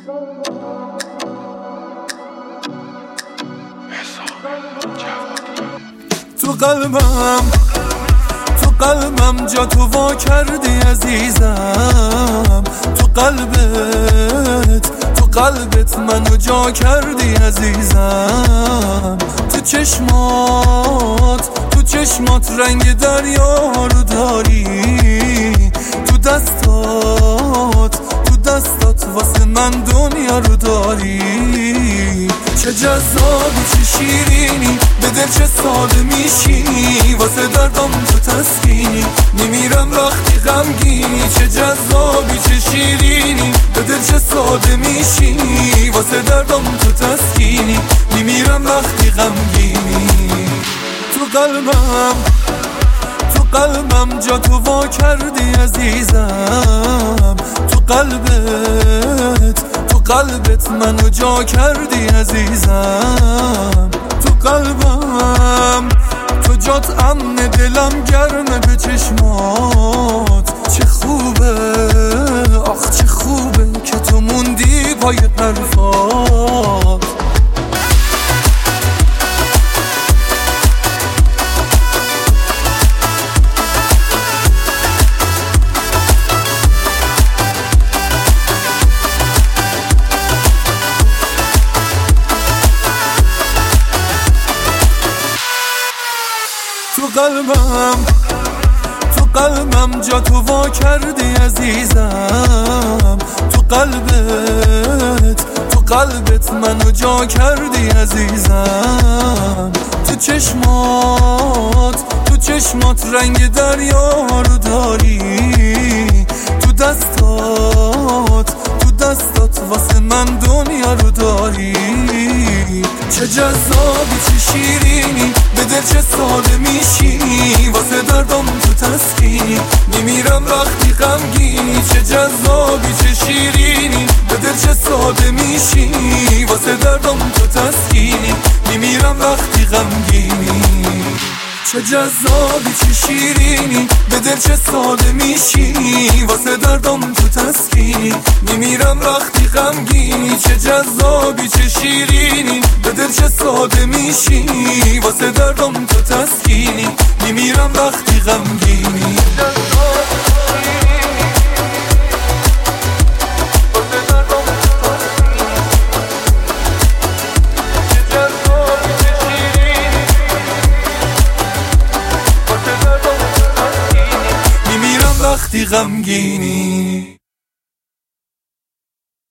تو قلبم جا تو وا کردی عزیزم، تو قلبت منو جا کردی عزیزم. تو چشمات رنگ دریا رو داری، تو دستات واسه من دنیا رو داری. چه جذابی چه شیرینی، به دل چه ساده میشینی، واسه دردم تو تسکینی، میمیرم وقتی غمگینی. چه جذابی چه شیرینی، به دل چه ساده میشینی، واسه دردم تو تسکینی، میمیرم وقتی غمگینی. تو قلبم جا تو وا کردی عزیزم، تو قلبت منو جا کردی عزیزم. تو قلبم تو جات امن، دلم گرمه به چشمات. چه خوبه آخ چه خوبه که تو موندی پای حرفات. تو قلبم جا تو وا کردی عزیزم، تو قلبت منو جا کردی عزیزم. تو چشمات رنگ دریا رو داری، تو دستات واسه من دنیا رو داری. چه جذابی چه شیرینی، به دل چه ساده میشینی، واسه دردم تو تسکینی، میمیرم وقتی غمگینی. چه جذابی چه شیرینی، به دل چه ساده میشینی، واسه دردم تو تسکینی، میمیرم وقتی غمگینی. چه جذابی چه شیرینی، به دل چه ساده میشینی، واسه دردم تو تسکینی، میمیرم وقتی غمگینی. چه جذابی چه شیرینی، به دل چه ساده میشینی، واسه دردم تو تسکینی، میمیرم وقتی غمگینی. وقتی غمگینی